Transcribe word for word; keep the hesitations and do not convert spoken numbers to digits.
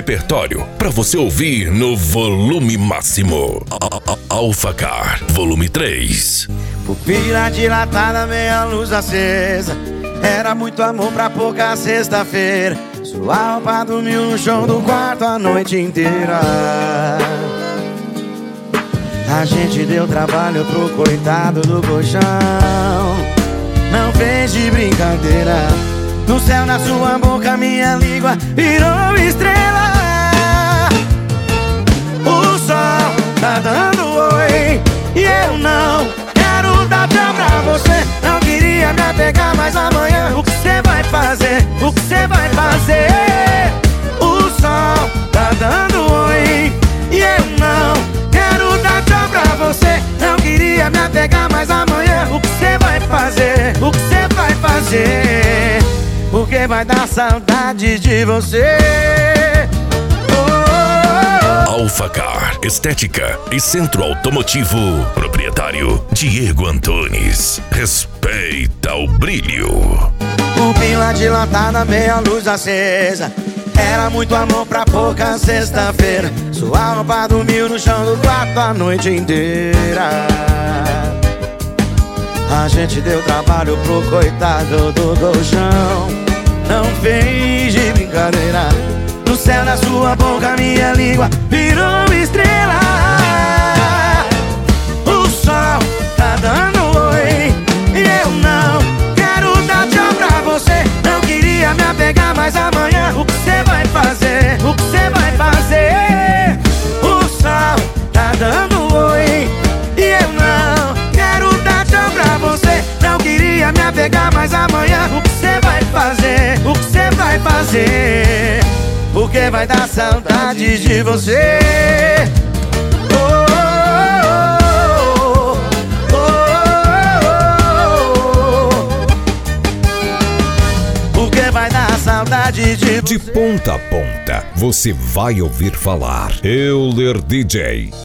repertório pra você ouvir no volume máximo. Alphacar, volume três. Pupila dilatada, meia luz acesa. Era muito amor pra pouca sexta-feira. Sua roupa dormiu no chão do quarto a noite inteira. A gente deu trabalho pro coitado do colchão. Não fez de brincadeira. No céu, na sua boca, minha língua virou estrela. O sol tá dando oi e eu não quero dar tchau pra você. Não queria me apegar, mas amanhã o que você vai fazer? O que você vai fazer? O sol tá dando oi e eu não quero dar tchau pra você. Não queria me apegar, mas amanhã o que você vai fazer? O que você vai fazer? Porque vai dar saudade de você. Alphacar, estética e centro automotivo. Proprietário Diego Antunes. Respeita o brilho. Pupila dilatada, meia luz acesa. Era muito amor pra pouca sexta-feira. Sua roupa dormiu no chão do quarto a noite inteira. A gente deu trabalho pro coitado do colchão. Não fez de brincadeira. No céu, na sua boca, minha língua virou estrela. O sol tá dando oi e eu não quero dar tchau pra você. Não queria me apegar, mas amanhã o que você vai fazer? O que você vai fazer? O sol tá dando oi e eu não quero dar tchau pra você. Não queria me apegar, mas amanhã o que você vai fazer? O que você vai fazer? Porque vai dar saudade de você. Oh, oh, oh, oh, oh. Porque vai dar saudade de você. De ponta a ponta, você vai ouvir falar Euler D J.